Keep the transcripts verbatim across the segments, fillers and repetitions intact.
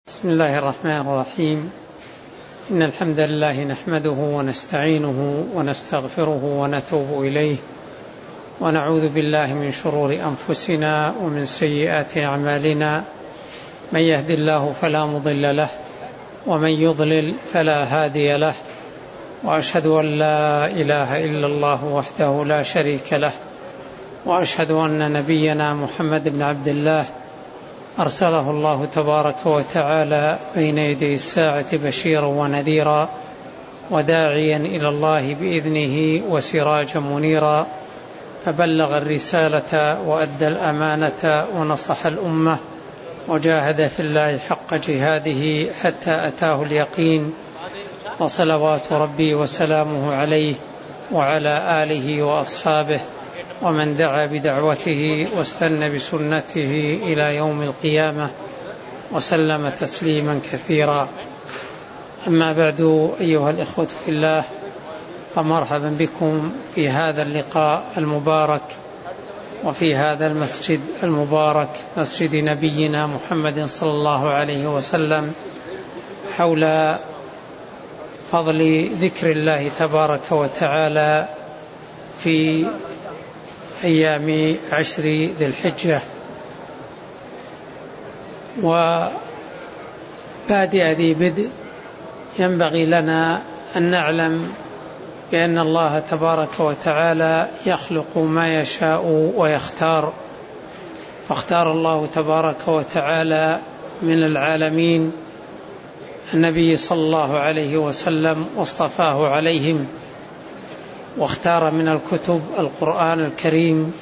بسم الله الرحمن الرحيم. إن الحمد لله نحمده ونستعينه ونستغفره ونتوب إليه ونعوذ بالله من شرور أنفسنا ومن سيئات أعمالنا. من يهد الله فلا مضل له ومن يضلل فلا هادي له، وأشهد أن لا إله إلا الله وحده لا شريك له، وأشهد أن نبينا محمد بن عبد الله أرسله الله تبارك وتعالى بين يدي الساعة بشيرا ونذيرا وداعيا إلى الله بإذنه وسراجا منيرا، فبلغ الرسالة وأدى الأمانة ونصح الأمة وجاهد في الله حق جهاده حتى أتاه اليقين، وصلوات ربي وسلامه عليه وعلى آله وأصحابه ومن دعا بدعوته واستنى بسنته إلى يوم القيامة وسلم تسليما كثيرا. أما بعد، أيها الإخوة في الله، فمرحبا بكم في هذا اللقاء المبارك وفي هذا المسجد المبارك، مسجد نبينا محمد صلى الله عليه وسلم، حول فضل ذكر الله تبارك وتعالى في أيام عشر ذي الحجة. وبادئ ذي بدء، ينبغي لنا أن نعلم بأن الله تبارك وتعالى يخلق ما يشاء ويختار، فاختار الله تبارك وتعالى من العالمين النبي صلى الله عليه وسلم واصطفاه عليهم، واختار من الكتب القرآن الكريم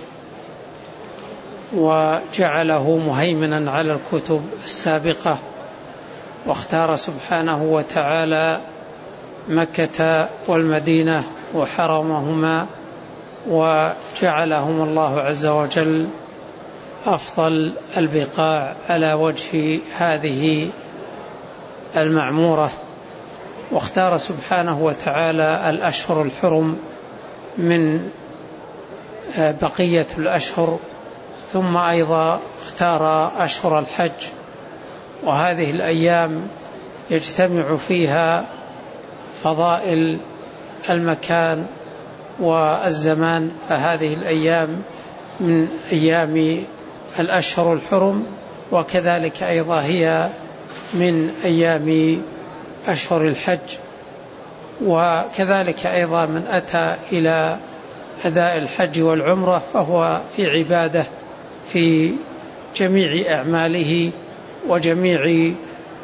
وجعله مهيمنا على الكتب السابقة، واختار سبحانه وتعالى مكة والمدينة وحرمهما وجعلهم الله عز وجل أفضل البقاع على وجه هذه المعمورة، واختار سبحانه وتعالى الأشهر الحرم من بقية الأشهر، ثم أيضا اختار أشهر الحج، وهذه الأيام يجتمع فيها فضائل المكان والزمان، فهذه الأيام من أيام الأشهر الحرم، وكذلك أيضا هي من أيام أشهر الحج. وكذلك أيضا من أتى إلى أداء الحج والعمرة فهو في عبادة في جميع أعماله وجميع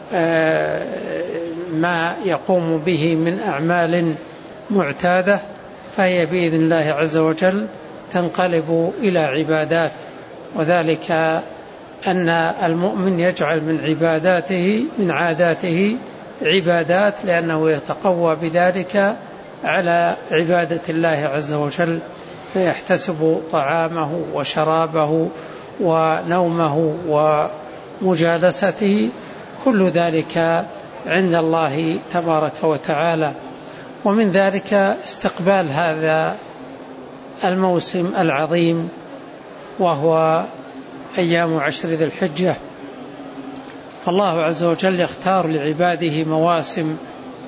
ما يقوم به من أعمال معتادة، فهي بإذن الله عز وجل تنقلب إلى عبادات، وذلك أن المؤمن يجعل من عباداته من عاداته عبادات، لأنه يتقوى بذلك على عبادة الله عز وجل، فيحتسب طعامه وشرابه ونومه ومجالسته، كل ذلك عند الله تبارك وتعالى. ومن ذلك استقبال هذا الموسم العظيم وهو أيام عشر ذي الحجة، فالله عز وجل يختار لعباده مواسم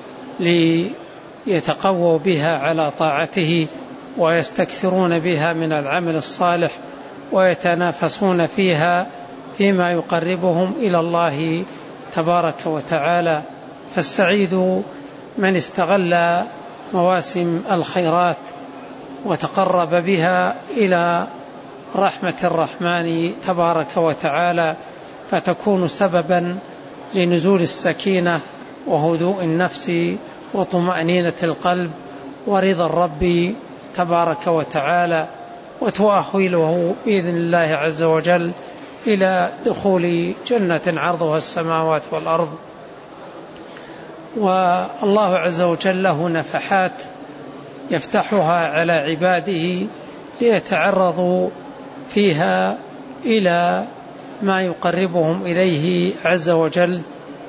ليتقووا بها على طاعته ويستكثرون بها من العمل الصالح ويتنافسون فيها فيما يقربهم إلى الله تبارك وتعالى. فالسعيد من استغل مواسم الخيرات وتقرب بها إلى رحمة الرحمن تبارك وتعالى، فتكون سببا لنزول السكينة وهدوء النفس وطمأنينة القلب ورضا الرب تبارك وتعالى، وتؤهله بإذن الله عز وجل إلى دخول جنة عرضها السماوات والأرض. والله عز وجل له نفحات يفتحها على عباده ليتعرضوا فيها إلى ما يقربهم إليه عز وجل،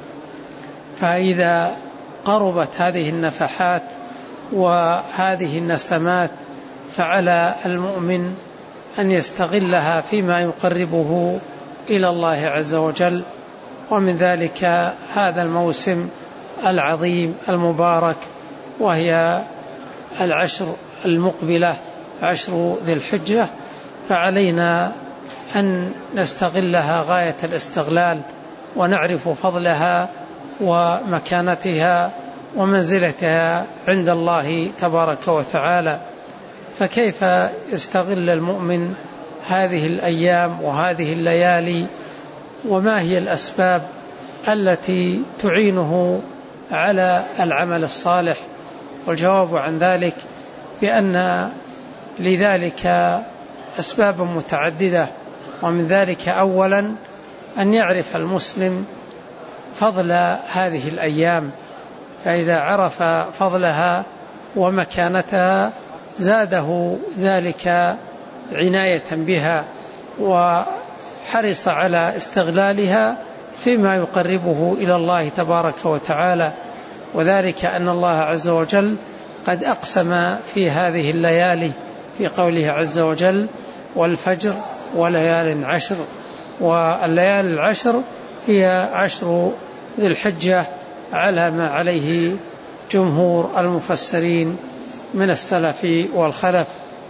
فإذا قربت هذه النفحات وهذه النسمات فعلى المؤمن أن يستغلها فيما يقربه إلى الله عز وجل، ومن ذلك هذا الموسم العظيم المبارك، وهي العشر المقبلة، عشر ذي الحجة، فعلينا أن نستغلها غاية الاستغلال، ونعرف فضلها ومكانتها ومنزلتها عند الله تبارك وتعالى. فكيف يستغل المؤمن هذه الأيام وهذه الليالي؟ وما هي الأسباب التي تعينه على العمل الصالح؟ والجواب عن ذلك بأن لذلك أسباب متعددة، ومن ذلك أولا أن يعرف المسلم فضل هذه الأيام، فإذا عرف فضلها ومكانتها زاده ذلك عناية بها، وحرص على استغلالها فيما يقربه إلى الله تبارك وتعالى. وذلك أن الله عز وجل قد أقسم في هذه الليالي في قوله عز وجل: والفجر وليال عشر. والليالي العشر هي عشر ذي الحجة على ما عليه جمهور المفسرين من السلف والخلف.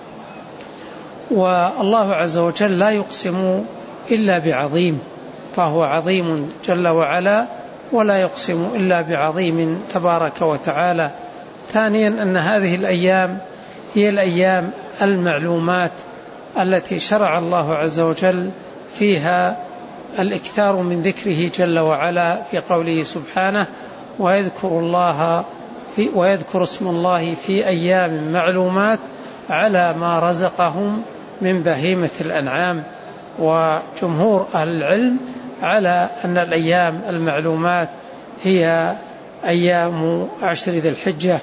والله عز وجل لا يقسم إلا بعظيم، فهو عظيم جل وعلا، ولا يقسم إلا بعظيم تبارك وتعالى. ثانيا أن هذه الأيام هي الأيام المعلومات التي شرع الله عز وجل فيها الإكثار من ذكره جل وعلا في قوله سبحانه: ويذكر الله في ويذكر اسم الله في أيام معلومات على ما رزقهم من بهيمة الأنعام. وجمهور أهل العلم على أن الأيام المعلومات هي أيام عشر ذي الحجة.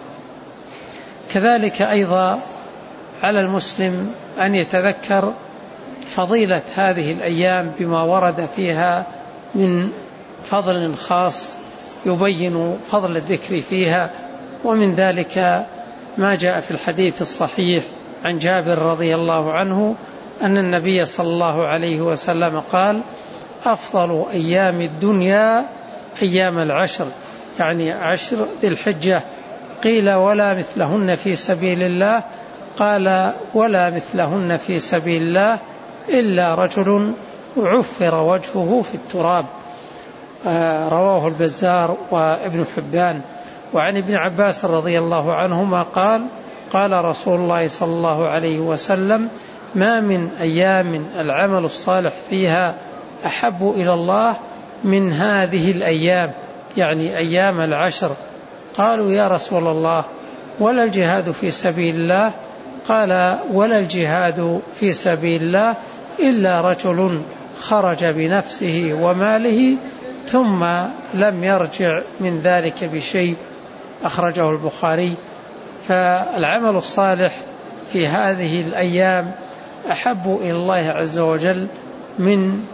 كذلك أيضا على المسلم أن يتذكر فضيلة هذه الأيام بما ورد فيها من فضل خاص يبين فضل الذكر فيها. ومن ذلك ما جاء في الحديث الصحيح عن جابر رضي الله عنه أن النبي صلى الله عليه وسلم قال: أفضل أيام الدنيا أيام العشر، يعني عشر ذي الحجة. قيل: ولا مثلهن في سبيل الله؟ قال: ولا مثلهن في سبيل الله إلا رجل عفر وجهه في التراب. آه رواه البزار وابن حبان. وعن ابن عباس رضي الله عنهما قال: قال رسول الله صلى الله عليه وسلم: ما من أيام العمل الصالح فيها أحب إلى الله من هذه الأيام، يعني أيام العشر. قالوا: يا رسول الله، ولا الجهاد في سبيل الله؟ قال: ولا الجهاد في سبيل الله إلا رجل خرج بنفسه وماله ثم لم يرجع من ذلك بشيء. أخرجه البخاري. فالعمل الصالح في هذه الأيام أحب إلى الله عز وجل من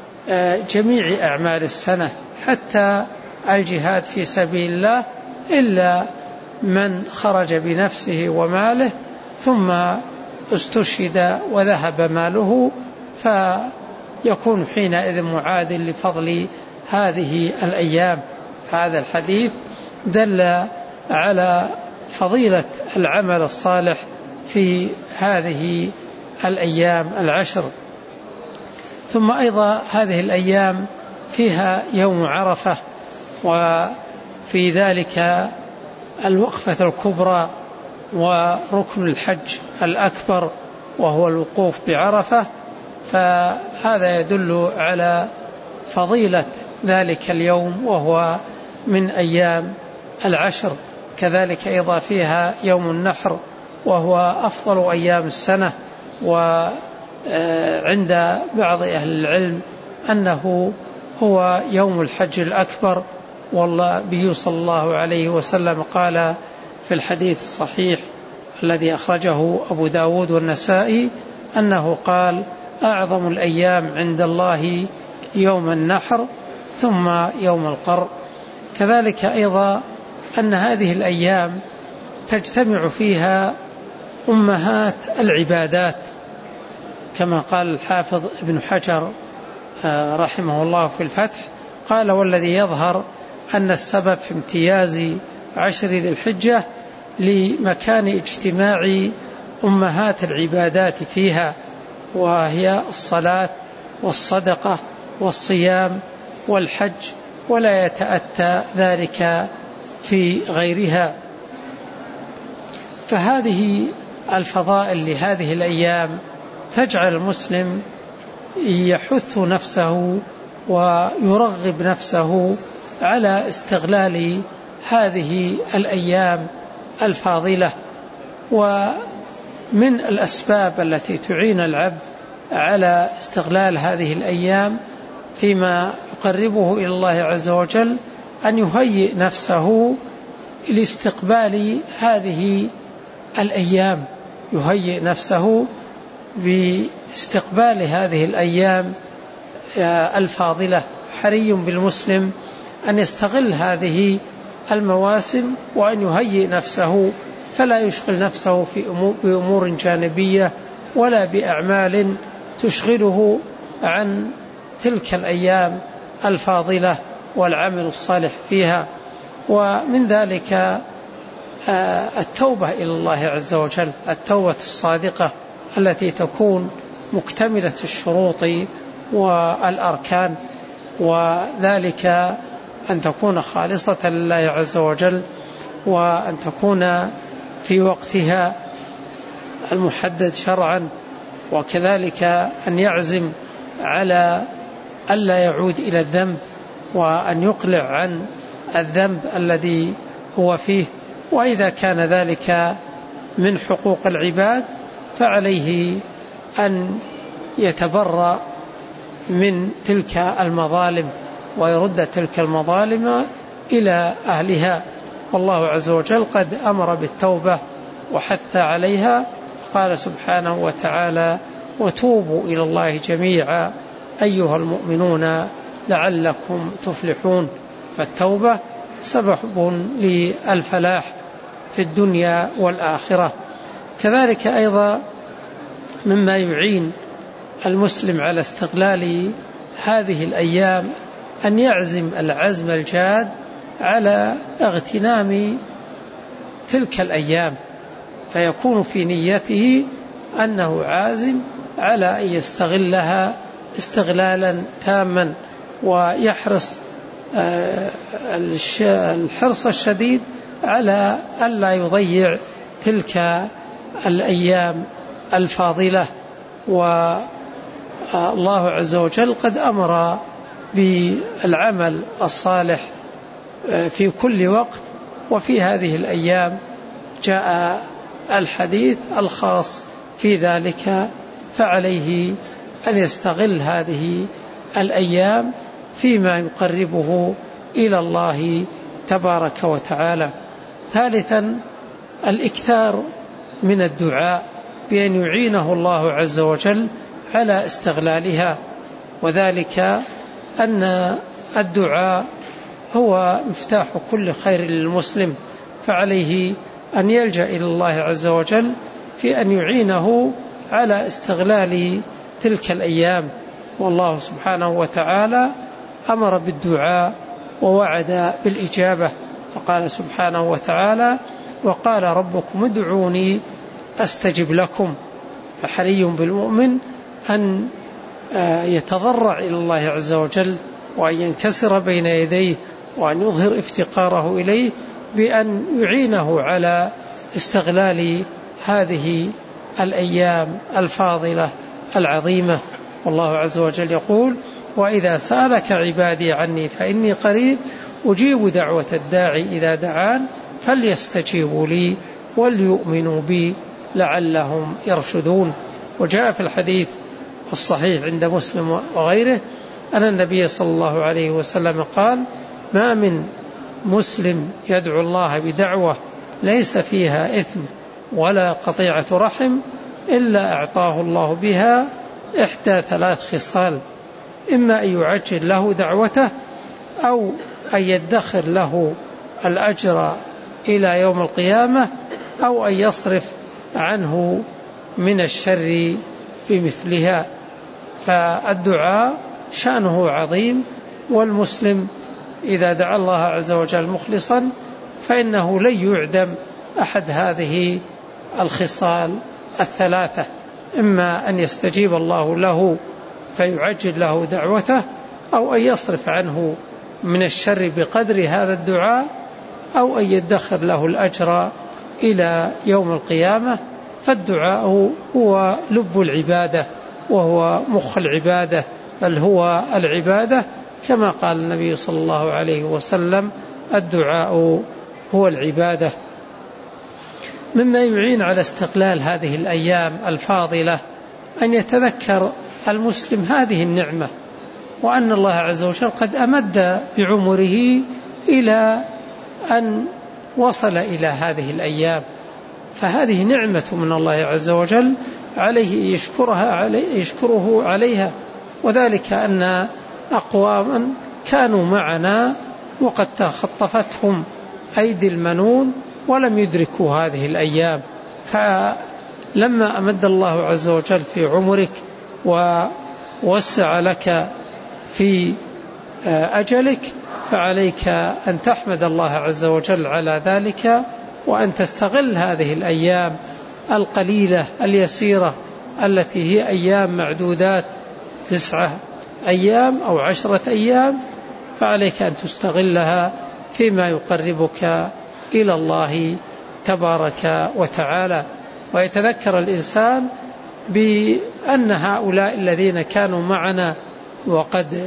جميع أعمال السنة، حتى الجهاد في سبيل الله، إلا من خرج بنفسه وماله ثم استشهد وذهب ماله، فيكون حينئذ معادل لفضل هذه الأيام. هذا الحديث دل على فضيلة العمل الصالح في هذه الأيام العشر. ثم أيضا هذه الأيام فيها يوم عرفة، وفي ذلك الوقفة الكبرى وركن الحج الأكبر وهو الوقوف بعرفة، فهذا يدل على فضيلة ذلك اليوم وهو من أيام العشر. كذلك أيضا فيها يوم النحر وهو أفضل أيام السنة، وعند بعض أهل العلم أنه هو يوم الحج الأكبر. والنبي صلى الله عليه وسلم قال في الحديث الصحيح الذي أخرجه أبو داود والنسائي أنه قال: أعظم الأيام عند الله يوم النحر ثم يوم القر. كذلك أيضا أن هذه الأيام تجتمع فيها أمهات العبادات، كما قال الحافظ ابن حجر رحمه الله في الفتح: قال والذي يظهر أن السبب في امتياز عشر ذي الحجة لمكان اجتماع أمهات العبادات فيها، وهي الصلاة والصدقة والصيام والحج، ولا يتأتى ذلك في غيرها. فهذه الفضائل لهذه الأيام تجعل المسلم يحث نفسه ويرغب نفسه على استغلال هذه الأيام الفاضلة. ومن الأسباب التي تعين العبد على استغلال هذه الأيام فيما يقربه إلى الله عز وجل أن يهيئ نفسه لاستقبال هذه الأيام، يهيئ نفسه باستقبال هذه الأيام الفاضلة. حري بالمسلم أن يستغل هذه المواسم وأن يهيئ نفسه، فلا يشغل نفسه في أمور بأمور جانبية ولا بأعمال تشغله عن تلك الأيام الفاضلة والعمل الصالح فيها. ومن ذلك التوبة إلى الله عز وجل، التوبة الصادقة التي تكون مكتملة الشروط والأركان، وذلك أن تكون خالصة لله عز وجل، وأن تكون في وقتها المحدد شرعا، وكذلك أن يعزم على ألا يعود إلى الذنب وأن يقلع عن الذنب الذي هو فيه. وإذا كان ذلك من حقوق العباد فعليه أن يتبرأ من تلك المظالم ويرد تلك المظالم إلى أهلها. والله عز وجل قد أمر بالتوبة وحث عليها، قال سبحانه وتعالى وتوبوا إلى الله جميعا أيها المؤمنون لعلكم تفلحون. فالتوبة سبب للفلاح في الدنيا والآخرة. كذلك أيضا مما يعين المسلم على استغلال هذه الأيام أن يعزم العزم الجاد على اغتنام تلك الأيام، فيكون في نيته أنه عازم على أن يستغلها استغلالا تاما، ويحرص الحرص الشديد على ألا يضيع تلك الأيام الفاضلة. والله عز وجل قد أمر بالعمل الصالح في كل وقت، وفي هذه الأيام جاء الحديث الخاص في ذلك، فعليه أن يستغل هذه الأيام فيما يقربه إلى الله تبارك وتعالى. ثالثا الإكثار من الدعاء بأن يعينه الله عز وجل على استغلالها، وذلك أن الدعاء هو مفتاح كل خير للمسلم، فعليه أن يلجأ إلى الله عز وجل في أن يعينه على استغلال تلك الأيام. والله سبحانه وتعالى أمر بالدعاء ووعد بالإجابة، فقال سبحانه وتعالى وقال ربكم ادعوني أستجب لكم. فحري بالمؤمن أن يتضرع إلى الله عز وجل وأن ينكسر بين يديه وأن يظهر افتقاره إليه بأن يعينه على استغلال هذه الأيام الفاضلة العظيمة. والله عز وجل يقول وإذا سألك عبادي عني فإني قريب أجيب دعوة الداعي إذا دعان فليستجيبوا لي وليؤمنوا بي لعلهم يرشدون. وجاء في الحديث الصحيح عند مسلم وغيره أن النبي صلى الله عليه وسلم قال ما من مسلم يدعو الله بدعوة ليس فيها إثم ولا قطيعة رحم إلا أعطاه الله بها إحدى ثلاث خصال، إما أن يعجل له دعوته أو أن يدخر له الأجر إلى يوم القيامة أو أن يصرف عنه من الشر بمثلها. فالدعاء شأنه عظيم والمسلم إذا دعا الله عز وجل مخلصا فإنه لن يعدم أحد هذه الخصال الثلاثة، إما أن يستجيب الله له فيعجل له دعوته، أو أن يصرف عنه من الشر بقدر هذا الدعاء، أو أن يدخر له الأجر إلى يوم القيامة. فالدعاء هو لب العبادة وهو مخ العبادة، بل هو العبادة، كما قال النبي صلى الله عليه وسلم: الدعاء هو العبادة. مما يعين على استقلال هذه الأيام الفاضلة أن يتذكر المسلم هذه النعمة، وأن الله عز وجل قد أمد بعمره إلى أن وصل إلى هذه الأيام، فهذه نعمة من الله عز وجل عليه يشكرها عليه يشكره عليها. وذلك أن أقواما كانوا معنا وقد تخطفتهم أيدي المنون ولم يدركوا هذه الأيام، فلما أمد الله عز وجل في عمرك ووسع لك في أجلك فعليك أن تحمد الله عز وجل على ذلك، وأن تستغل هذه الأيام القليلة اليسيرة التي هي أيام معدودات، تسعة أيام أو عشرة أيام، فعليك أن تستغلها فيما يقربك إلى الله تبارك وتعالى. ويتذكر الإنسان بأن هؤلاء الذين كانوا معنا وقد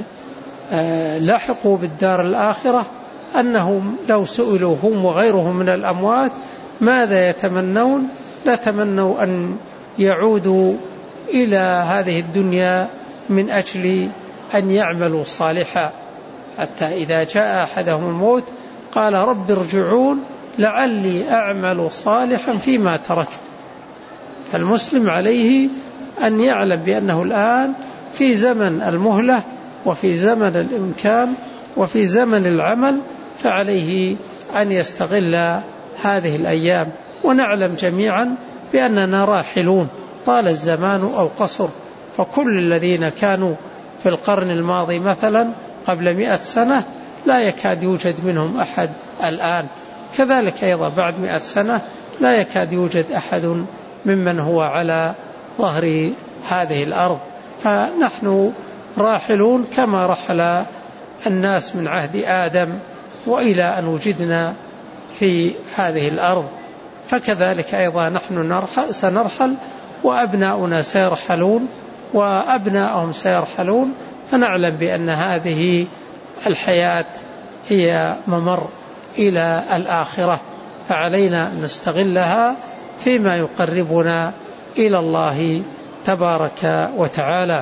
لحقوا بالدار الآخرة أنهم لو سئلوا هم وغيرهم من الأموات ماذا يتمنون لتمنوا أن يعودوا إلى هذه الدنيا من أجل أن يعملوا صالحا، حتى إذا جاء أحدهم الموت قال: رب ارجعون لعلي أعمل صالحا فيما تركت. فالمسلم عليه أن يعلم بأنه الآن في زمن المهلة وفي زمن الإمكان وفي زمن العمل، فعليه أن يستغل هذه الأيام. ونعلم جميعا بأننا راحلون، طال الزمان أو قصر، فكل الذين كانوا في القرن الماضي مثلا قبل مئة سنة لا يكاد يوجد منهم أحد الآن، كذلك أيضا بعد مئة سنة لا يكاد يوجد أحد ممن هو على ظهر هذه الأرض. فنحن راحلون كما رحل الناس من عهد آدم وإلى أن وجدنا في هذه الأرض، فكذلك أيضا نحن سنرحل وأبناؤنا سيرحلون وأبناؤهم سيرحلون، فنعلم بأن هذه الحياة هي ممر إلى الآخرة، فعلينا أن نستغلها فيما يقربنا إلى الله تبارك وتعالى.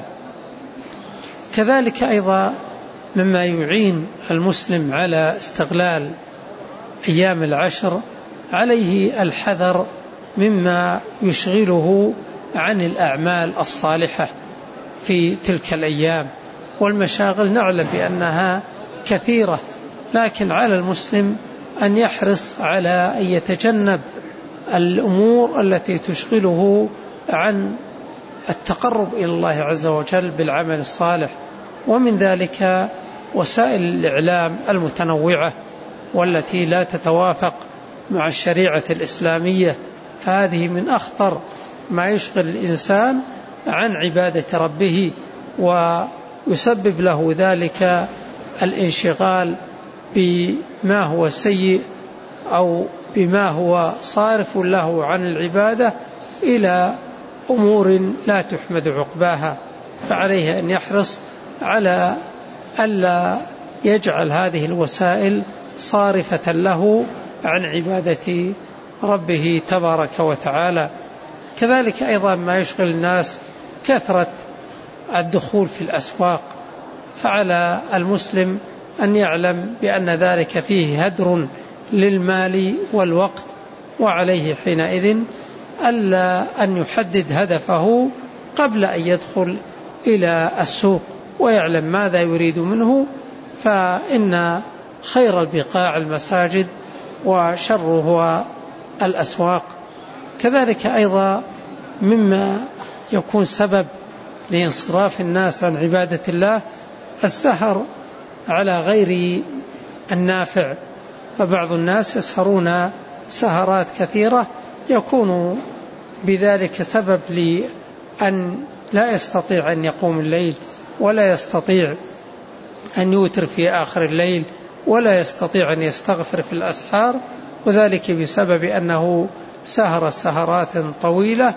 كذلك أيضا مما يعين المسلم على استغلال أيام العشر عليه الحذر مما يشغله عن الأعمال الصالحة في تلك الأيام، والمشاغل نعلم بأنها كثيرة، لكن على المسلم أن يحرص على أن يتجنب الأمور التي تشغله عن التقرب إلى الله عز وجل بالعمل الصالح. ومن ذلك وسائل الإعلام المتنوعة والتي لا تتوافق مع الشريعة الإسلامية، فهذه من أخطر ما يشغل الإنسان عن عبادة ربه، ويسبب له ذلك الانشغال بما هو سيء أو بما هو صارف له عن العبادة إلى أمور لا تحمد عقباها. فعليه أن يحرص على ألا يجعل هذه الوسائل صارفة له عن عبادة ربه تبارك وتعالى. كذلك أيضا ما يشغل الناس كثرة الدخول في الأسواق، فعلى المسلم أن يعلم بأن ذلك فيه هدر للمال والوقت، وعليه حينئذ ألا أن يحدد هدفه قبل أن يدخل إلى السوق ويعلم ماذا يريد منه، فإن خير البقاع المساجد وشرها الأسواق. كذلك أيضا مما يكون سبب لانصراف الناس عن عبادة الله السهر على غير النافع. فبعض الناس يسهرون سهرات كثيرة يكون بذلك سبب لأن لا يستطيع أن يقوم الليل، ولا يستطيع أن يوتر في آخر الليل، ولا يستطيع أن يستغفر في الأسحار، وذلك بسبب أنه سهر سهرات طويلة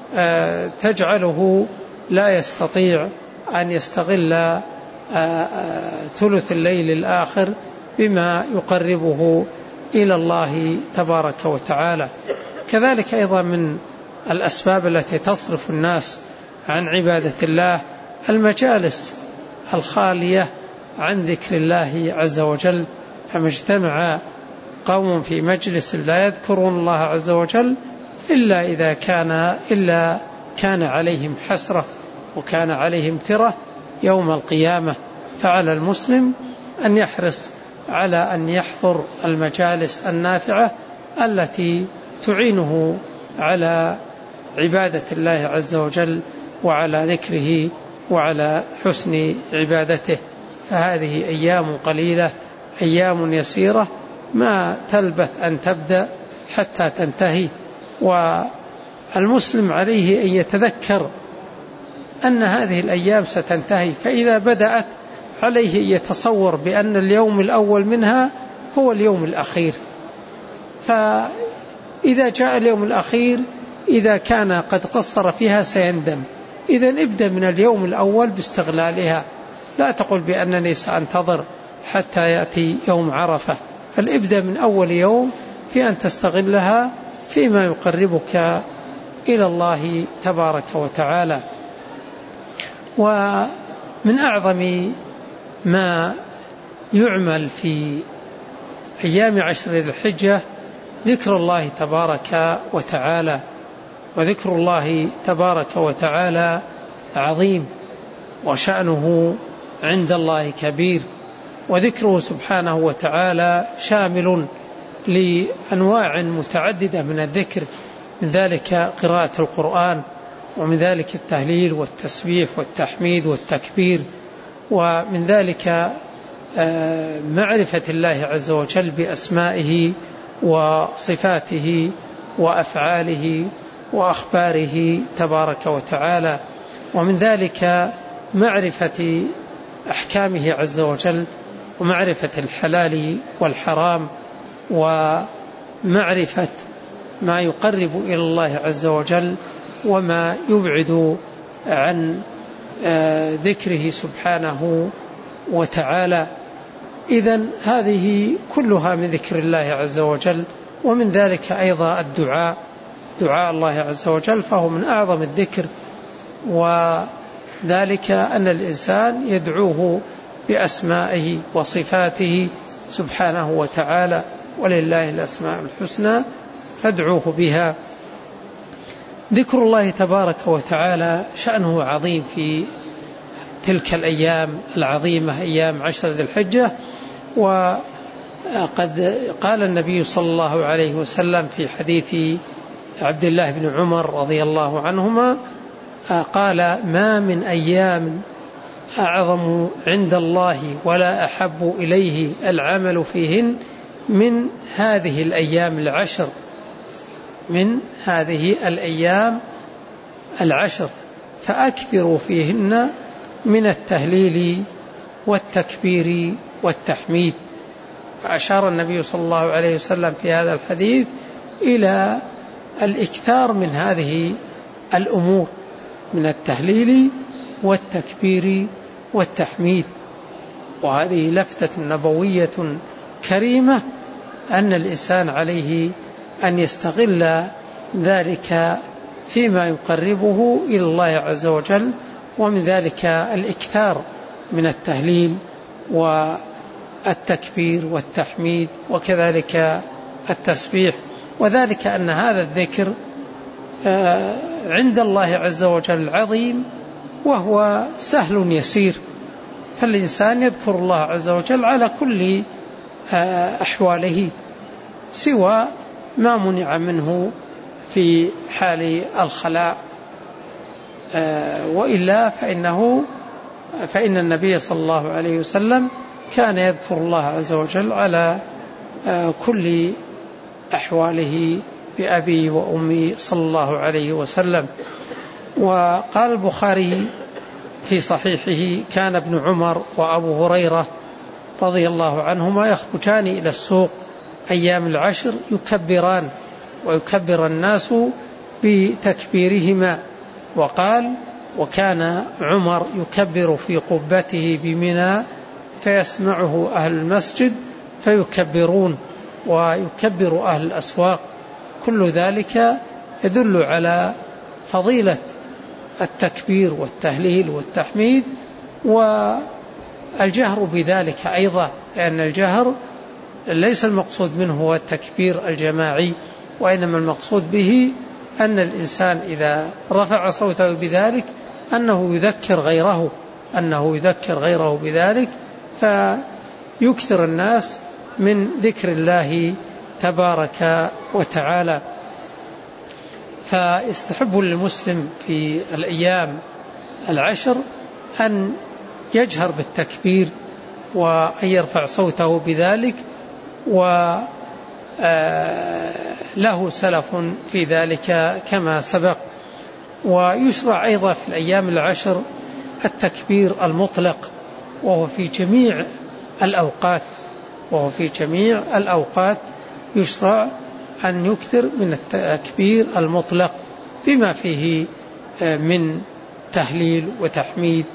تجعله لا يستطيع أن يستغل ثلث الليل الآخر بما يقربه إلى الله تبارك وتعالى. كذلك أيضا من الأسباب التي تصرف الناس عن عبادة الله المجالس الخالية عن ذكر الله عز وجل. فما اجتمع قوم في مجلس لا يذكرون الله عز وجل إلا إذا كان إلا كان عليهم حسرة وكان عليهم ترة يوم القيامة. فعلى المسلم أن يحرص على أن يحضر المجالس النافعة التي تعينه على عبادة الله عز وجل وعلى ذكره وعلى حسن عبادته. فهذه أيام قليلة، أيام يسيرة ما تلبث أن تبدأ حتى تنتهي، والمسلم عليه أن يتذكر أن هذه الأيام ستنتهي. فإذا بدأت عليه أن يتصور بأن اليوم الأول منها هو اليوم الأخير. فإذا جاء اليوم الأخير إذا كان قد قصر فيها سيندم. إذن ابدأ من اليوم الأول باستغلالها، لا تقل بأنني سأنتظر حتى يأتي يوم عرفة، فالابدأ من أول يوم في أن تستغلها فيما يقربك إلى الله تبارك وتعالى. ومن أعظم ما يعمل في أيام عشر الحجة ذكر الله تبارك وتعالى، وذكر الله تبارك وتعالى عظيم وشأنه عند الله كبير، وذكره سبحانه وتعالى شامل لأنواع متعددة من الذكر، من ذلك قراءة القرآن، ومن ذلك التهليل والتسبيح والتحميد والتكبير، ومن ذلك معرفة الله عز وجل بأسمائه وصفاته وأفعاله وأخباره تبارك وتعالى، ومن ذلك معرفة أحكامه عز وجل، ومعرفة الحلال والحرام، ومعرفة ما يقرب إلى الله عز وجل وما يبعد عن ذكره سبحانه وتعالى. إذن هذه كلها من ذكر الله عز وجل. ومن ذلك أيضا الدعاء، دعاء الله عز وجل فهو من أعظم الذكر، وذلك أن الإنسان يدعوه بأسمائه وصفاته سبحانه وتعالى، ولله الأسماء الحسنى فادعوه بها. ذكر الله تبارك وتعالى شأنه عظيم في تلك الأيام العظيمة، أيام عشر ذي الحجة. وقد قال النبي صلى الله عليه وسلم في حديث عبد الله بن عمر رضي الله عنهما قال: ما من أيام أعظم عند الله ولا أحب إليه العمل فيهن من هذه الأيام العشر، من هذه الأيام العشر، فأكثروا فيهن من التهليل والتكبير والتحميد. فأشار النبي صلى الله عليه وسلم في هذا الحديث إلى الإكثار من هذه الأمور، من التهليل والتكبير والتحميد. وهذه لفتة نبوية كريمة أن الإنسان عليه أن يستغل ذلك فيما يقربه إلى الله عز وجل، ومن ذلك الإكثار من التهليل والتكبير والتحميد، وكذلك التسبيح. وذلك أن هذا الذكر عند الله عز وجل عظيم، وهو سهل يسير، فالإنسان يذكر الله عز وجل على كل أحواله، سوى ما منع منه في حال الخلاء، وإلا فإنه فإن النبي صلى الله عليه وسلم كان يذكر الله عز وجل على كل أحواله بأبي وأمي صلى الله عليه وسلم. وقال البخاري في صحيحه: كان ابن عمر وأبو هريرة رضي الله عنهما يخرجان إلى السوق أيام العشر يكبران ويكبر الناس بتكبيرهما. وقال: وكان عمر يكبر في قبته بمنى فيسمعه أهل المسجد فيكبرون ويكبر أهل الأسواق. كل ذلك يدل على فضيلة التكبير والتهليل والتحميد والجهر بذلك أيضا، لأن الجهر ليس المقصود منه هو التكبير الجماعي، وإنما المقصود به أن الإنسان إذا رفع صوته بذلك أنه يذكر غيره أنه يذكر غيره بذلك، فيكثر الناس من ذكر الله تبارك وتعالى. فيستحب للمسلم في الأيام العشر أن يجهر بالتكبير وأن يرفع صوته بذلك، وله سلف في ذلك كما سبق. ويشرع أيضا في الأيام العشر التكبير المطلق، وهو في جميع الأوقات وهو في جميع الأوقات يشرع أن يكثر من التكبير المطلق بما فيه من تهليل وتحميد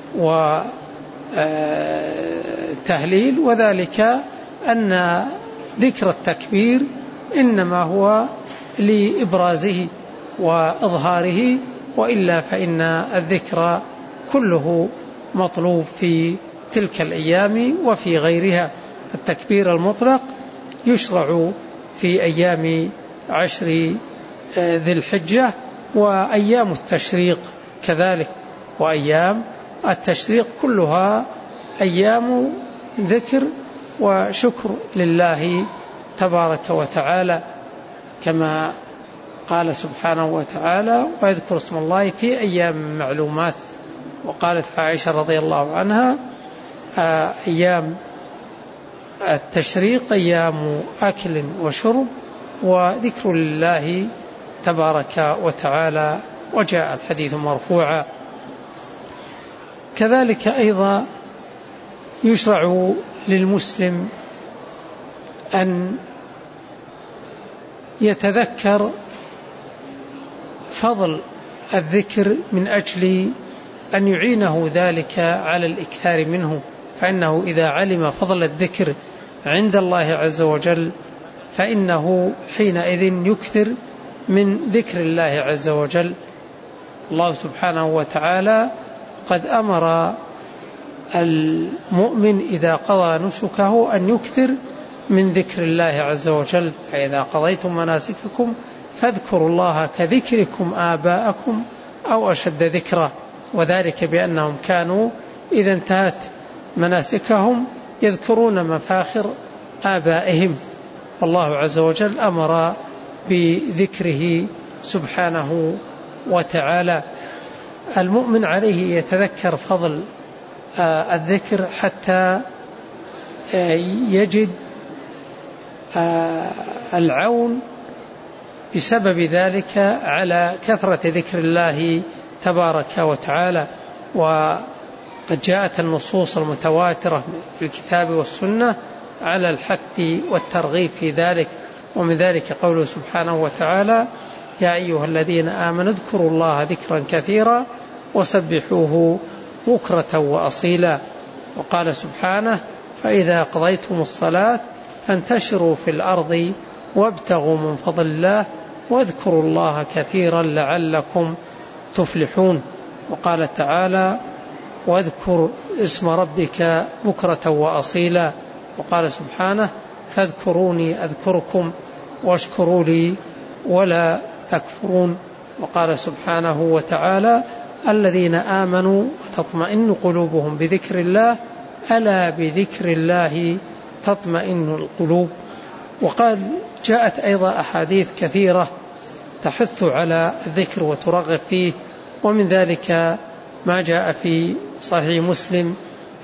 وتهليل، وذلك أن ذكر التكبير إنما هو لإبرازه وإظهاره، وإلا فإن الذكر كله مطلوب في تلك الأيام وفي غيرها. التكبير المطلق يشرع في أيام عشر ذي الحجة وأيام التشريق كذلك، وأيام التشريق كلها أيام ذكر وشكر لله تبارك وتعالى، كما قال سبحانه وتعالى: ويذكر اسم الله في أيام معلومات. وقالت عائشة رضي الله عنها: أيام التشريق أيام أكل وشرب وذكر لله تبارك وتعالى. وجاء الحديث مرفوعا. كذلك أيضا يشرع للمسلم أن يتذكر فضل الذكر من أجل أن يعينه ذلك على الإكثار منه، فإنه إذا علم فضل الذكر عند الله عز وجل فإنه حينئذ يكثر من ذكر الله عز وجل. الله سبحانه وتعالى قد أمر المؤمن إذا قضى نسكه أن يكثر من ذكر الله عز وجل: فإذا قضيتم مناسككم فاذكروا الله كذكركم آباءكم أو أشد ذكرا. وذلك بأنهم كانوا إذا انتهت مناسكهم يذكرون مفاخر آبائهم، والله عز وجل أمر بذكره سبحانه وتعالى. المؤمن عليه يتذكر فضل الذكر حتى يجد العون بسبب ذلك على كثرة ذكر الله تبارك وتعالى. وقد جاءت النصوص المتواترة في الكتاب والسنة على الحث والترغيب في ذلك، ومن ذلك قوله سبحانه وتعالى: يا أيها الذين آمنوا اذكروا الله ذكرا كثيرا وسبحوه بكرة وأصيلا. وقال سبحانه: فإذا قضيتم الصلاة فانتشروا في الأرض وابتغوا من فضل الله واذكروا الله كثيرا لعلكم تفلحون. وقال تعالى: واذكر اسم ربك بكرة وأصيلا. وقال سبحانه: فاذكروني أذكركم واشكروا لي ولا تكفرون. وقال سبحانه وتعالى: الذين آمنوا وتطمئن قلوبهم بذكر الله ألا بذكر الله تطمئن القلوب. وقد جاءت أيضا أحاديث كثيرة تحث على الذكر وترغب فيه، ومن ذلك ما جاء في صحيح مسلم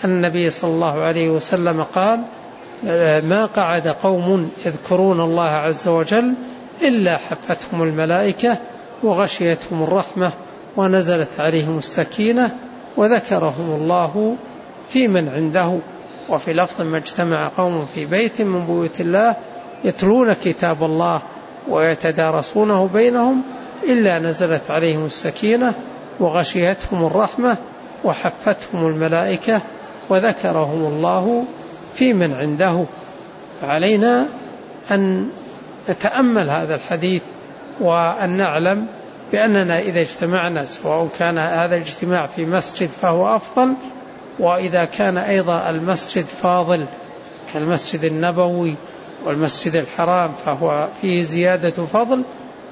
النبي صلى الله عليه وسلم قال: ما قعد قوم يذكرون الله عز وجل إلا حفتهم الملائكة وغشيتهم الرحمة ونزلت عليهم السكينة وذكرهم الله في من عنده. وفي لفظ: ما اجتمع قوم في بيت من بيوت الله يتلون كتاب الله ويتدارسونه بينهم إلا نزلت عليهم السكينة وغشيتهم الرحمة وحفتهم الملائكة وذكرهم الله في من عنده. فعلينا أن نتأمل هذا الحديث وأن نعلم بأننا إذا اجتمعنا، سواء كان هذا الاجتماع في مسجد فهو أفضل، وإذا كان أيضا المسجد فاضل كالمسجد النبوي والمسجد الحرام فهو فيه زيادة فضل.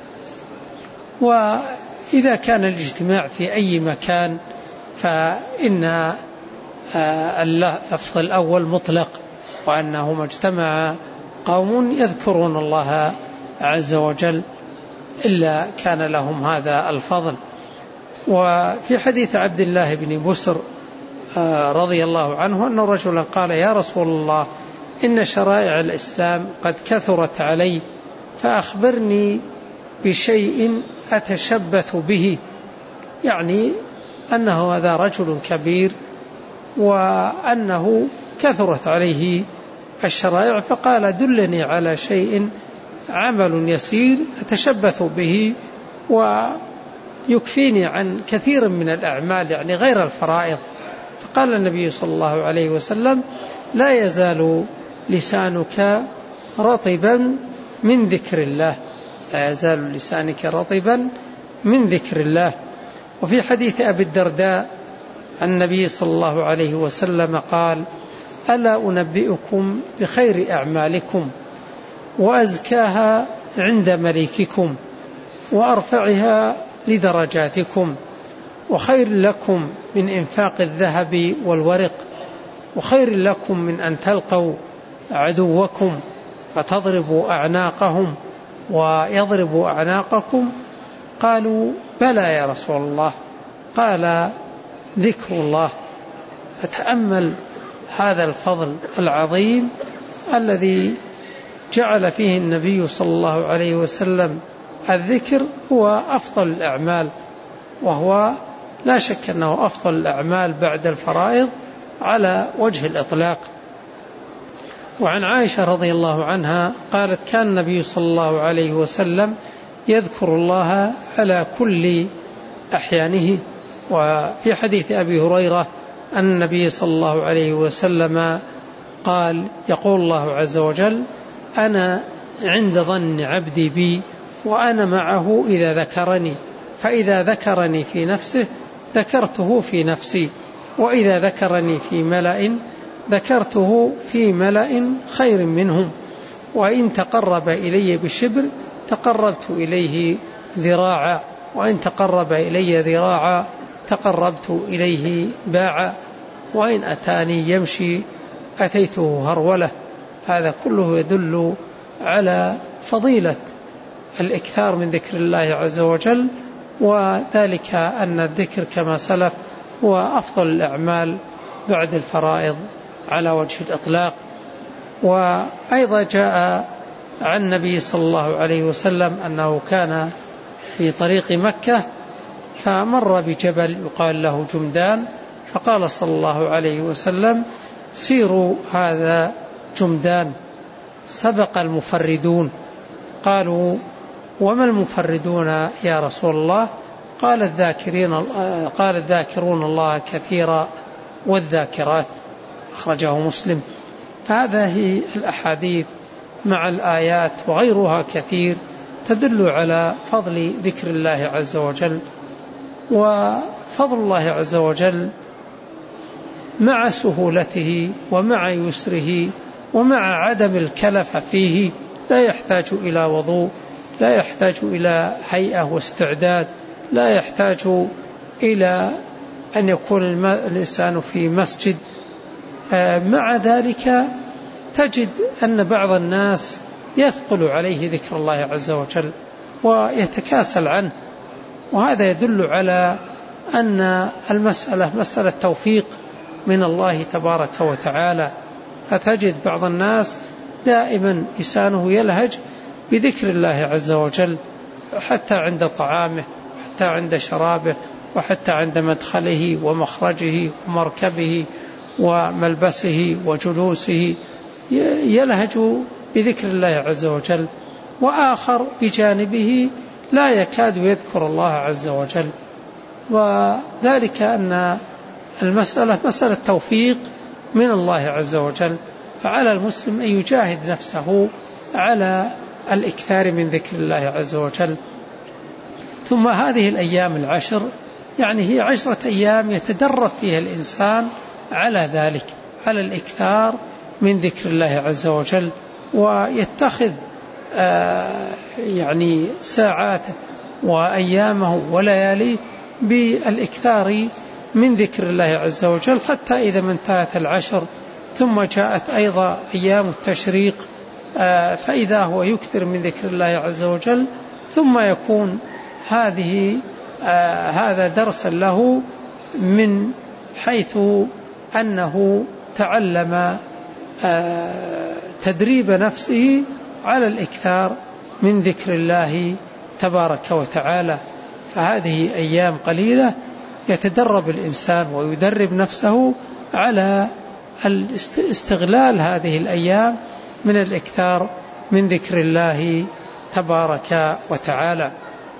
وإذا كان الاجتماع في أي مكان فإن اللفظ الأول مطلق، وأنه ما اجتمع قوم يذكرون الله عز وجل إلا كان لهم هذا الفضل. وفي حديث عبد الله بن بسر رضي الله عنه أن رجلا قال: يا رسول الله، إن شرائع الإسلام قد كثرت علي، فأخبرني بشيء أتشبث به. يعني أنه هذا رجل كبير وأنه كثرت عليه الشرائع، فقال: دلني على شيء عمل يسير أتشبث به ويكفيني عن كثير من الأعمال، يعني غير الفرائض. فقال النبي صلى الله عليه وسلم: لا يزال لسانك رطبا من ذكر الله، لا يزال لسانك رطبا من ذكر الله. وفي حديث أبي الدرداء النبي صلى الله عليه وسلم قال: ألا أنبئكم بخير أعمالكم وأزكاها عند مليككم وأرفعها لدرجاتكم، وخير لكم من إنفاق الذهب والورق، وخير لكم من أن تلقوا عدوكم فتضربوا أعناقهم ويضربوا أعناقكم؟ قالوا: بلى يا رسول الله. قال: ذكر الله. فتأمل هذا الفضل العظيم الذي جعل فيه النبي صلى الله عليه وسلم الذكر هو أفضل الأعمال، وهو لا شك أنه أفضل الأعمال بعد الفرائض على وجه الإطلاق. وعن عائشة رضي الله عنها قالت: كان النبي صلى الله عليه وسلم يذكر الله على كل أحيانه. وفي حديث أبي هريرة أن النبي صلى الله عليه وسلم قال: يقول الله عز وجل: أنا عند ظن عبدي بي وأنا معه إذا ذكرني، فإذا ذكرني في نفسه ذكرته في نفسي، وإذا ذكرني في ملأ ذكرته في ملأ خير منهم، وإن تقرب إلي بشبر تقربت إليه ذراعا، وإن تقرب إلي ذراعا تقربت إليه باعا، وإن أتاني يمشي أتيته هرولة. هذا كله يدل على فضيلة الإكثار من ذكر الله عز وجل، وذلك أن الذكر كما سلف هو أفضل الأعمال بعد الفرائض على وجه الإطلاق. وأيضا جاء عن النبي صلى الله عليه وسلم أنه كان في طريق مكة فمر بجبل يقال له جمدان، فقال صلى الله عليه وسلم: سيروا هذا جمدان، سبق المفردون. قالوا: وما المفردون يا رسول الله؟ قال: الذاكرين قال الذاكرون الله كثيرا والذاكرات. أخرجه مسلم. فهذه الأحاديث مع الآيات وغيرها كثير تدل على فضل ذكر الله عز وجل. وفضل الله عز وجل مع سهولته ومع يسره ومع عدم الكلف فيه لا يحتاج إلى وضوء، لا يحتاج إلى هيئة واستعداد، لا يحتاج إلى أن يكون الإنسان في مسجد. مع ذلك تجد أن بعض الناس يثقل عليه ذكر الله عز وجل ويتكاسل عنه، وهذا يدل على أن المسألة مسألة توفيق من الله تبارك وتعالى. فتجد بعض الناس دائما لسانه يلهج بذكر الله عز وجل، حتى عند طعامه، حتى عند شرابه، وحتى عند مدخله ومخرجه ومركبه وملبسه وجلوسه يلهج بذكر الله عز وجل. وآخر بجانبه لا يكاد يذكر الله عز وجل. وذلك أن المسألة مسألة توفيق من الله عز وجل، فعلى المسلم أن يجاهد نفسه على الإكثار من ذكر الله عز وجل. ثم هذه الأيام العشر يعني هي عشرة أيام يتدرب فيها الإنسان على ذلك، على الإكثار من ذكر الله عز وجل، ويتخذ آه يعني ساعاته وأيامه ولياليه بالإكثار من ذكر الله عز وجل، حتى إذا ما انتهت العشر ثم جاءت أيضا أيام التشريق آه فإذا هو يكثر من ذكر الله عز وجل، ثم يكون هذه آه هذا درسا له من حيث أنه تعلم آه تدريب نفسه على الإكثار من ذكر الله تبارك وتعالى. فهذه أيام قليلة يتدرب الإنسان ويدرب نفسه على استغلال هذه الأيام من الإكثار من ذكر الله تبارك وتعالى.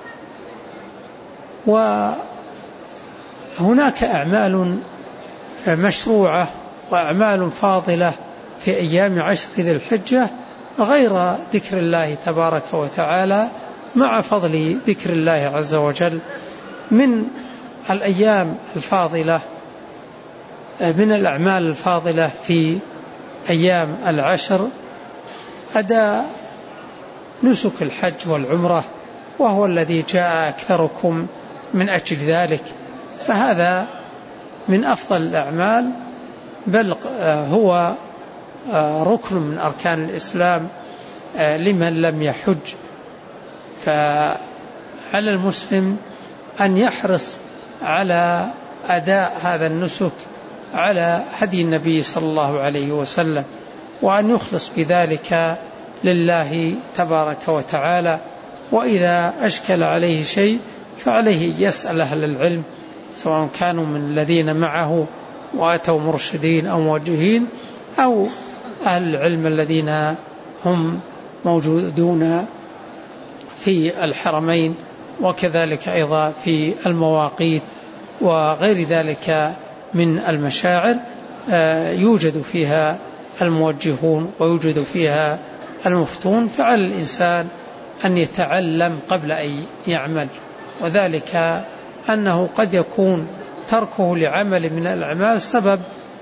وهناك أعمال مشروعة وأعمال فاضلة في أيام عشر ذي الحجة غير ذكر الله تبارك وتعالى، مع فضل ذكر الله عز وجل. من الأيام الفاضلة من الأعمال الفاضلة في أيام العشر أداء نسك الحج والعمرة، وهو الذي جاء أكثركم من أجل ذلك، فهذا من أفضل الأعمال، بل هو ركن من أركان الإسلام لمن لم يحج. فعلى المسلم أن يحرص على أداء هذا النسك على هدي النبي صلى الله عليه وسلم، وأن يخلص بذلك لله تبارك وتعالى. وإذا أشكل عليه شيء فعليه يسأل أهل العلم، سواء كانوا من الذين معه وأتوا مرشدين أو موجهين، أو أهل العلم الذين هم موجودون في الحرمين، وكذلك أيضا في المواقيت وغير ذلك من المشاعر يوجد فيها الموجهون ويوجد فيها المفتون. فعلى الإنسان أن يتعلم قبل أن يعمل، وذلك أنه قد يكون تركه لعمل من الأعمال سبب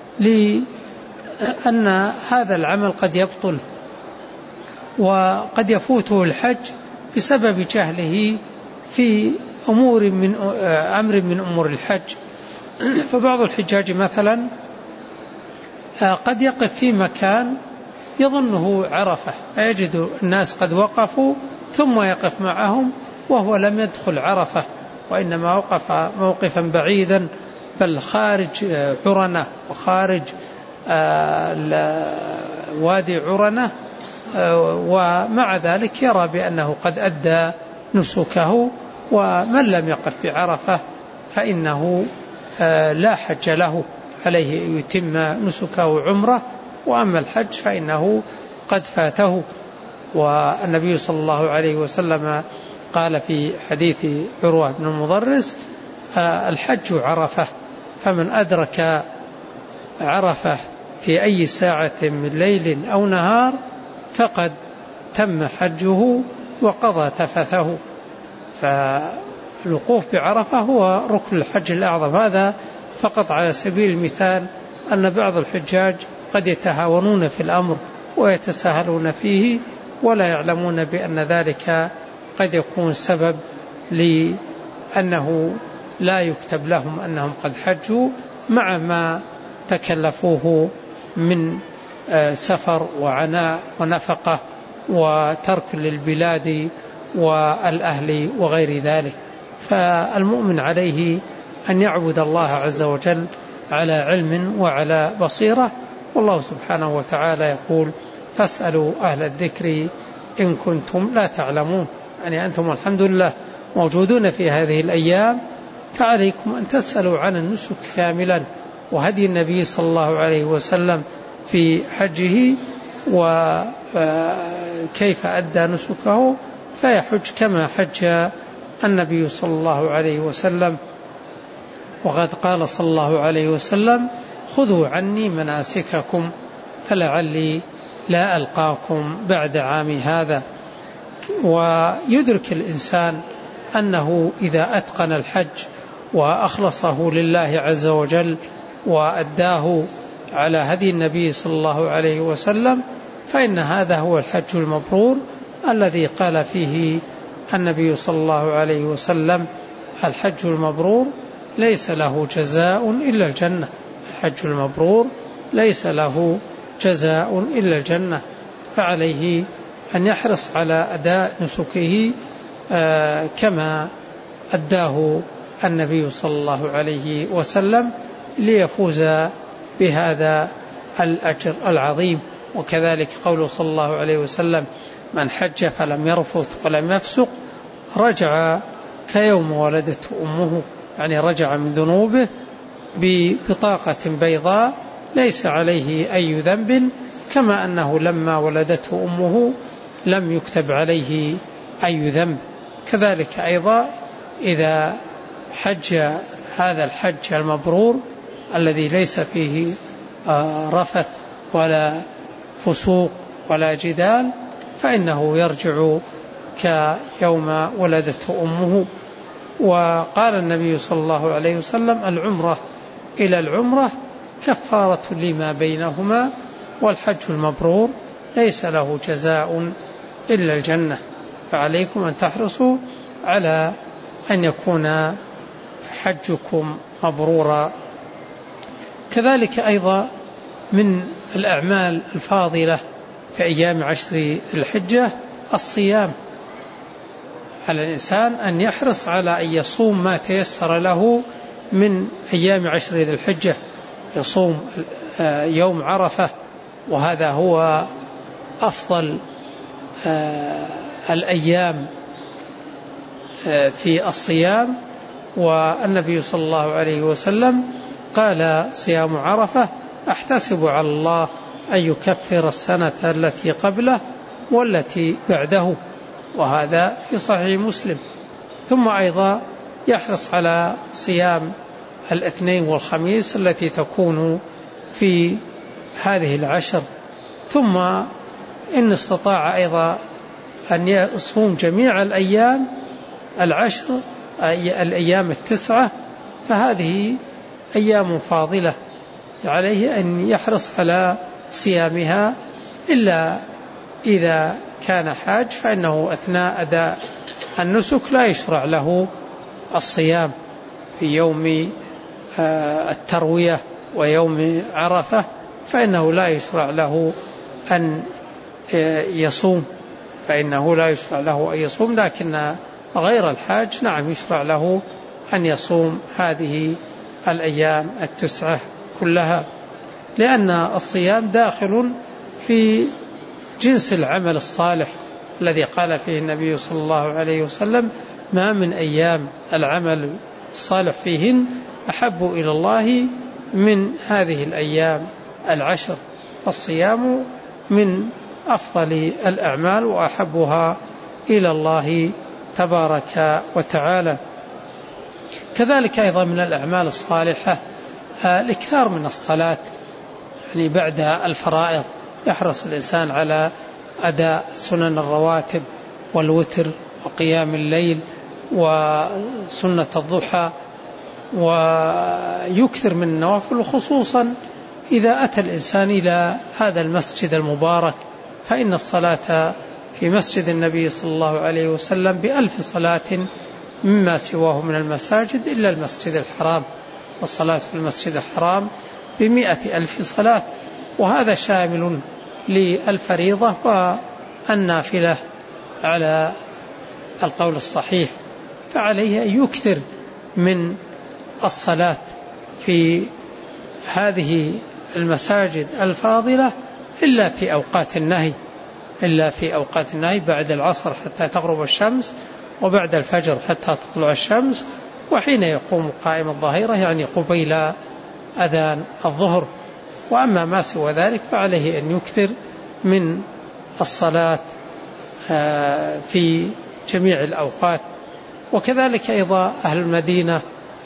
لأن هذا العمل قد يبطل، وقد يفوته الحج بسبب جهله في أمور من أمر من أمور الحج. فبعض الحجاج مثلا قد يقف في مكان يظنه عرفة، فيجد الناس قد وقفوا ثم يقف معهم وهو لم يدخل عرفة، وإنما وقف موقفا بعيدا، بل خارج عرنة وخارج وادي عرنة، ومع ذلك يرى بأنه قد أدى نسكه. ومن لم يقف بعرفة فإنه لا حج له، عليه أن يتم نسكه عمره، وأما الحج فإنه قد فاته. والنبي صلى الله عليه وسلم قال في حديث عروة بن المضرس: الحج عرفة، فمن أدرك عرفة في أي ساعة من ليل أو نهار فقد تم حجه وقضى تفثه. فالوقوف بعرفة هو ركن الحج الأعظم. هذا فقط على سبيل المثال، أن بعض الحجاج قد يتهاونون في الأمر ويتساهلون فيه، ولا يعلمون بأن ذلك قد يكون سبب لأنه لا يكتب لهم أنهم قد حجوا، مع ما تكلفوه من سفر وعناء ونفقة وترك للبلاد والأهل وغير ذلك. فالمؤمن عليه أن يعبد الله عز وجل على علم وعلى بصيرة. والله سبحانه وتعالى يقول فاسألوا أهل الذكر إن كنتم لا تعلمون، يعني أنتم الحمد لله موجودون في هذه الأيام، فعليكم أن تسألوا عن النسك كاملا وهدي النبي صلى الله عليه وسلم في حجه وكيف أدى نسكه، فيحج كما حج النبي صلى الله عليه وسلم. وقد قال صلى الله عليه وسلم خذوا عني مناسككم فلعلي لا ألقاكم بعد عامي هذا. ويدرك الإنسان أنه إذا أتقن الحج وأخلصه لله عز وجل وأداه على هدي النبي صلى الله عليه وسلم فإن هذا هو الحج المبرور الذي قال فيه النبي صلى الله عليه وسلم الحج المبرور ليس له جزاء إلا الجنة. الحج المبرور ليس له جزاء إلا الجنة، فعليه أن يحرص على أداء نسكه كما أداه النبي صلى الله عليه وسلم ليفوز بهذا الأجر العظيم. وكذلك قوله صلى الله عليه وسلم من حج فلم يرفث ولم يفسق رجع كيوم ولدته أمه، يعني رجع من ذنوبه ببطاقة بيضاء ليس عليه أي ذنب، كما أنه لما ولدته أمه لم يكتب عليه أي ذنب. كذلك أيضا إذا حج هذا الحج المبرور الذي ليس فيه رفث ولا فسوق ولا جدال فإنه يرجع كيوم ولدته أمه. وقال النبي صلى الله عليه وسلم العمرة إلى العمرة كفارة لما بينهما والحج المبرور ليس له جزاء إلا الجنة. فعليكم أن تحرصوا على أن يكون حجكم مبرورا. كذلك أيضا من الأعمال الفاضلة في أيام عشر الحجة الصيام. على الإنسان أن يحرص على أن يصوم ما تيسر له من أيام عشر ذي الحجة، يصوم يوم عرفة وهذا هو أفضل الأيام في الصيام. والنبي صلى الله عليه وسلم قال صيام عرفة أحتسب على الله أن يكفر السنة التي قبله والتي بعده، وهذا في صحيح مسلم. ثم أيضا يحرص على صيام الاثنين والخميس التي تكون في هذه العشر. ثم إن استطاع أيضا أن يصوم جميع الأيام العشر الأيام التسعة فهذه أيام فاضلة، عليه أن يحرص على صيامها، إلا إذا كان حاج فإنه أثناء أداء النسك لا يشرع له الصيام في يوم التروية ويوم عرفة، فإنه لا يشرع له أن يصوم فإنه لا يشرع له أن يصوم لكن غير الحاج نعم يشرع له أن يصوم هذه الأيام التسعة كلها، لأن الصيام داخل في جنس العمل الصالح الذي قال فيه النبي صلى الله عليه وسلم ما من أيام العمل الصالح فيهن أحب إلى الله من هذه الأيام العشر، فالصيام من أفضل الأعمال وأحبها إلى الله تبارك وتعالى. كذلك أيضا من الأعمال الصالحة الإكثار من الصلاة، يعني بعد الفرائض يحرص الإنسان على أداء سنن الرواتب والوتر وقيام الليل وسنة الضحى، ويكثر من النوافل، وخصوصا إذا أتى الإنسان إلى هذا المسجد المبارك فإن الصلاة في مسجد النبي صلى الله عليه وسلم بألف صلاة مما سواه من المساجد إلا المسجد الحرام، والصلاة في المسجد الحرام بمئة ألف صلاة، وهذا شامل للفريضة والنافلة على القول الصحيح. فعليه أن يكثر من الصلاة في هذه المساجد الفاضلة إلا في أوقات النهي إلا في أوقات النهي بعد العصر حتى تغرب الشمس، وبعد الفجر حتى تطلع الشمس، وحين يقوم قائم الظهيرة يعني قبيل أذان الظهر. وأما ما سوى ذلك فعليه أن يكثر من الصلاة في جميع الأوقات. وكذلك أيضا أهل المدينة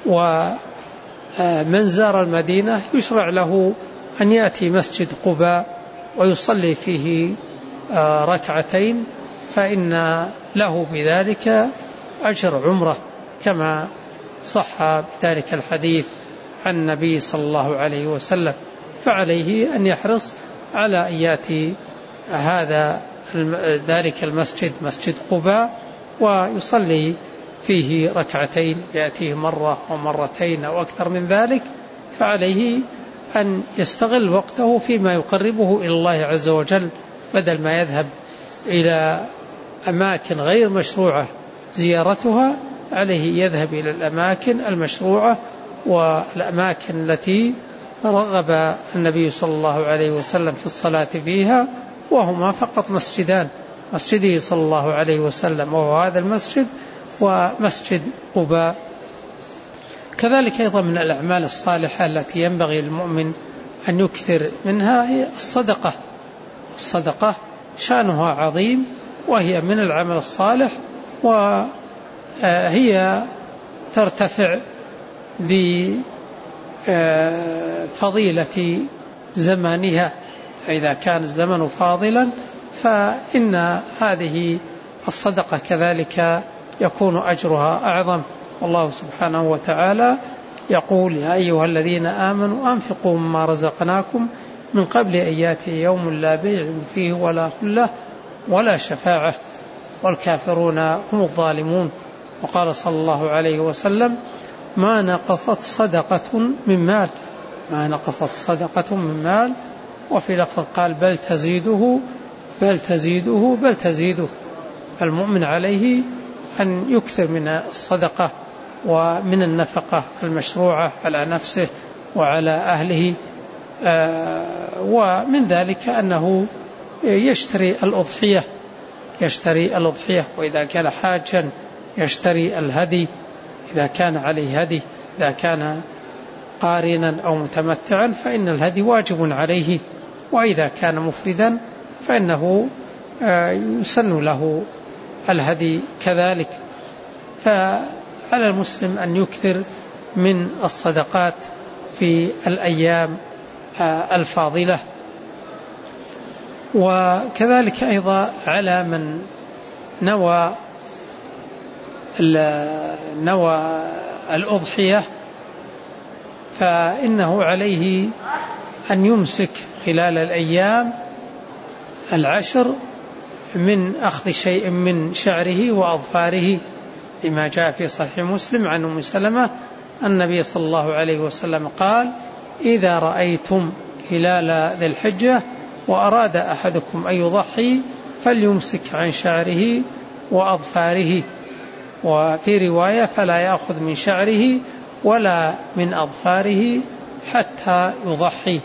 ومن زار المدينة يشرع له أن يأتي مسجد قباء ويصلي فيه ركعتين، فإن له بذلك أجر عمره، كما صح بذلك الحديث عن النبي صلى الله عليه وسلم. فعليه أن يحرص على أن يأتي هذا ذلك المسجد مسجد قباء ويصلي فيه ركعتين، يأتيه مرة ومرتين أو أكثر من ذلك. فعليه أن يستغل وقته فيما يقربه إلى الله عز وجل، بدل ما يذهب إلى أماكن غير مشروعة زيارتها، عليه يذهب إلى الأماكن المشروعة والأماكن التي رغب النبي صلى الله عليه وسلم في الصلاة فيها، وهما فقط مسجدان: مسجده صلى الله عليه وسلم وهو هذا المسجد، ومسجد قباء. كذلك أيضا من الأعمال الصالحة التي ينبغي للمؤمن أن يكثر منها هي الصدقة. الصدقة شأنها عظيم، وهي من العمل الصالح، وهي ترتفع بفضيلة زمانها. فإذا كان الزمن فاضلا فإن هذه الصدقة كذلك يكون أجرها أعظم. والله سبحانه وتعالى يقول: يا أيها الذين آمنوا أنفقوا مما رزقناكم من قبل أن يأتي يوم لا بيع فيه ولا خلة ولا شفاعة والكافرون هم الظالمون. وقال صلى الله عليه وسلم: ما نقصت صدقة من مال ما نقصت صدقة من مال وفي لفظ قال: بل تزيده بل تزيده بل تزيده. المؤمن عليه أن يكثر من الصدقة ومن النفقة المشروعة على نفسه وعلى أهله. ومن ذلك أنه يشتري الأضحية يشتري الأضحية وإذا كان حاجا يشتري الهدي إذا كان عليه هدي. إذا كان قارنا أو متمتعا فإن الهدي واجب عليه، وإذا كان مفردا فإنه يسن له الهدي كذلك. فعلى المسلم أن يكثر من الصدقات في الأيام الفاضلة. وكذلك أيضا على من نوى نوى الأضحية فإنه عليه أن يمسك خلال الأيام العشر من أخذ شيء من شعره وأظفاره، لما جاء في صحيح مسلم عن أم سلمة النبي صلى الله عليه وسلم قال: إذا رأيتم هلال ذي الحجة وأراد أحدكم أن يضحي فليمسك عن شعره وأظفاره. وفي رواية: فلا يأخذ من شعره ولا من أظفاره حتى يضحي.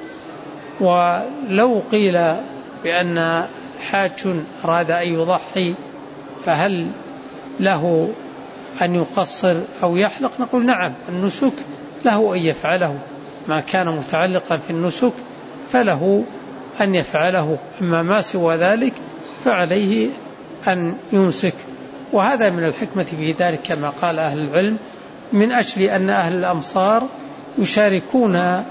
ولو قيل بأن حاج أراد أن يضحي فهل له أن يقصر أو يحلق؟ نقول: نعم، النسك له أن يفعله، ما كان متعلقا في النسك فله أن يفعله، أما ما سوى ذلك فعليه أن يمسك. وهذا من الحكمة في ذلك كما قال أهل العلم، من أجل أن أهل الأمصار يشاركون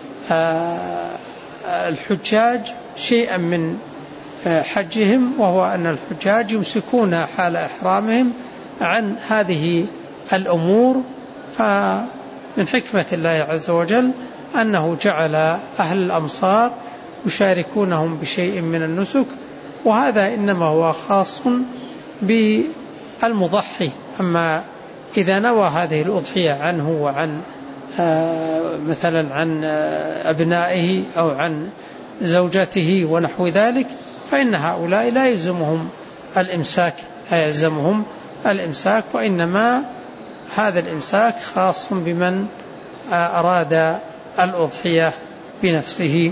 الحجاج شيئا من حجهم، وهو أن الحجاج يمسكون حال إحرامهم عن هذه الأمور. فمن حكمة الله عز وجل أنه جعل أهل الأمصار يشاركونهم بشيء من النسك، وهذا إنما هو خاص بالمضحي. أما إذا نوى هذه الأضحية عنه وعن مثلا عن أبنائه أو عن زوجته ونحو ذلك فإن هؤلاء لا يلزمهم الإمساك لا يلزمهم الإمساك وإنما هذا الإمساك خاص بمن أراد الأضحية بنفسه.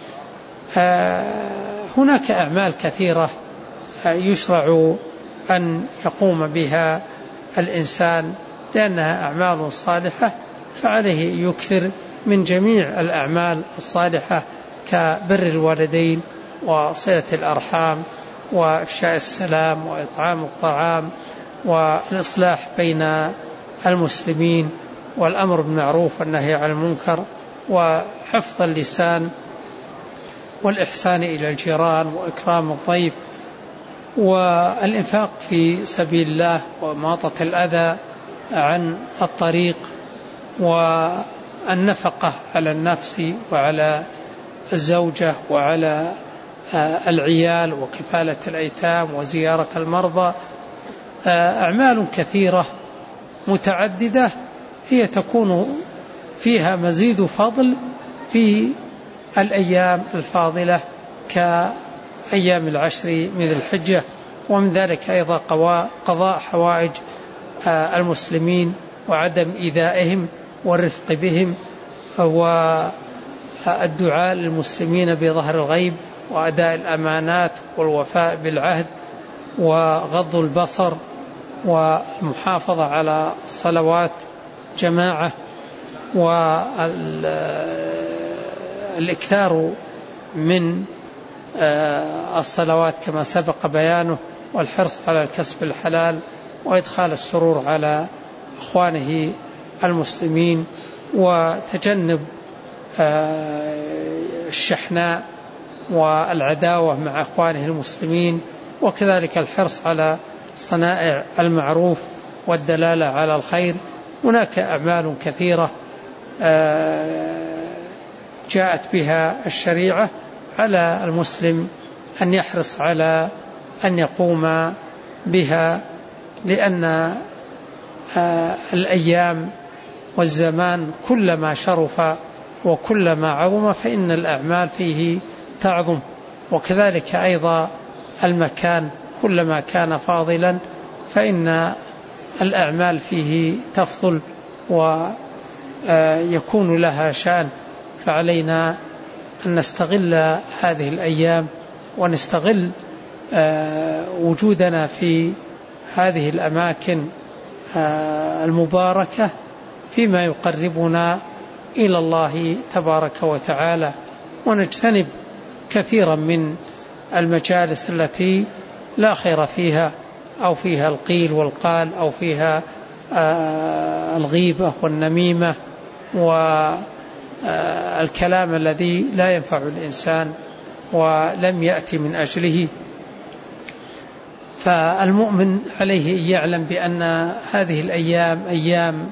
هناك أعمال كثيرة يشرع أن يقوم بها الإنسان لأنها أعمال صالحة، فعليه يكثر من جميع الأعمال الصالحة كبر الوالدين وصلة الأرحام وإفشاء السلام وإطعام الطعام والإصلاح بين المسلمين والأمر بالمعروف والنهي عن المنكر وحفظ اللسان والإحسان إلى الجيران وإكرام الضيف والإنفاق في سبيل الله وإماطة الأذى عن الطريق والنفقة على النفس وعلى الزوجة وعلى العيال وكفالة الأيتام وزيارة المرضى. أعمال كثيرة متعددة هي تكون فيها مزيد فضل في الأيام الفاضلة كأيام العشر من ذي الحجة، ومن ذلك أيضا قضاء حوائج المسلمين وعدم إيذائهم والرفق بهم والدعاء للمسلمين بظهر الغيب وأداء الأمانات والوفاء بالعهد وغض البصر والمحافظة على الصلوات جماعة والإكثار من الصلوات كما سبق بيانه والحرص على الكسب الحلال وإدخال السرور على أخوانه المسلمين وتجنب الشحناء والعداوة مع أخوانه المسلمين، وكذلك الحرص على صنائع المعروف والدلالة على الخير. هناك أعمال كثيرة جاءت بها الشريعة على المسلم أن يحرص على أن يقوم بها، لأن الأيام والزمان كلما شرف وكلما عظم فإن الأعمال فيه تعظم، وكذلك أيضا المكان كلما كان فاضلا فإن الأعمال فيه تفضل ويكون لها شأن. فعلينا أن نستغل هذه الأيام ونستغل وجودنا في هذه الأماكن المباركة فيما يقربنا إلى الله تبارك وتعالى، ونجتنب كثيرا من المجالس التي لا خير فيها أو فيها القيل والقال أو فيها الغيبة والنميمة والكلام الذي لا ينفع الإنسان ولم يأتي من أجله. فالمؤمن عليه أن يعلم بأن هذه الأيام أيام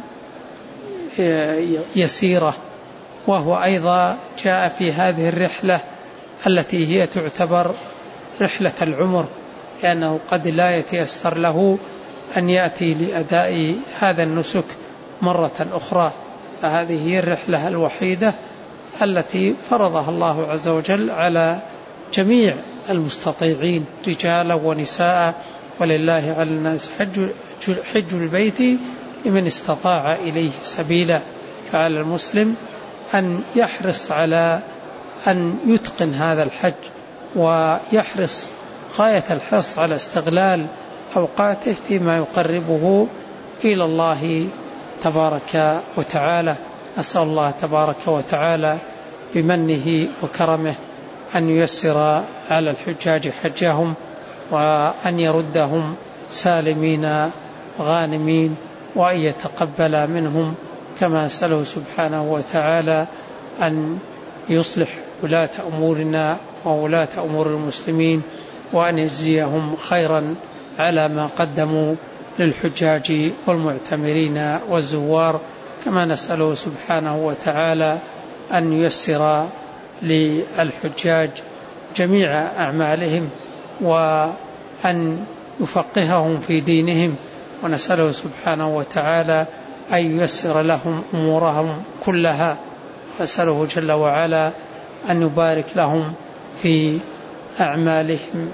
يسيرة، وهو أيضا جاء في هذه الرحلة التي هي تعتبر رحلة العمر، لأنه قد لا يتيسر له أن يأتي لأداء هذا النسك مرة أخرى، فهذه هي الرحلة الوحيدة التي فرضها الله عز وجل على جميع المستطيعين رجالا ونساء، ولله على الناس حج, حج البيت لمن استطاع إليه سبيلا. فعلى المسلم أن يحرص على أن يتقن هذا الحج ويحرص غاية الحرص على استغلال أوقاته فيما يقربه إلى الله تبارك وتعالى. أسأل الله تبارك وتعالى بمنه وكرمه أن ييسر على الحجاج حجهم وأن يردهم سالمين غانمين، وأن يتقبل منهم، كما أسأله سبحانه وتعالى أن يصلح ولاة أمورنا وولاة أمور المسلمين، وأن يجزيهم خيرا على ما قدموا للحجاج والمعتمرين والزوار، كما نسأله سبحانه وتعالى أن ييسر للحجاج جميع أعمالهم وأن يفقههم في دينهم، ونسأله سبحانه وتعالى أن ييسر لهم أمورهم كلها، وأسأله جل وعلا أن يبارك لهم في أعمالهم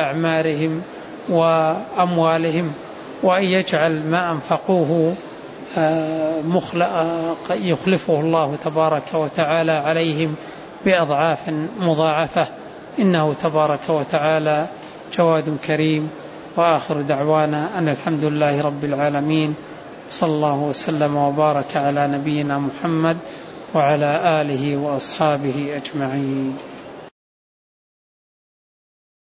وأعمارهم وأموالهم، وأن يجعل ما أنفقوه يخلفه الله تبارك وتعالى عليهم بأضعاف مضاعفة، إنه تبارك وتعالى جواد كريم. وآخر دعوانا أن الحمد لله رب العالمين، صلى الله وسلم وبارك على نبينا محمد وعلى آله وأصحابه أجمعين.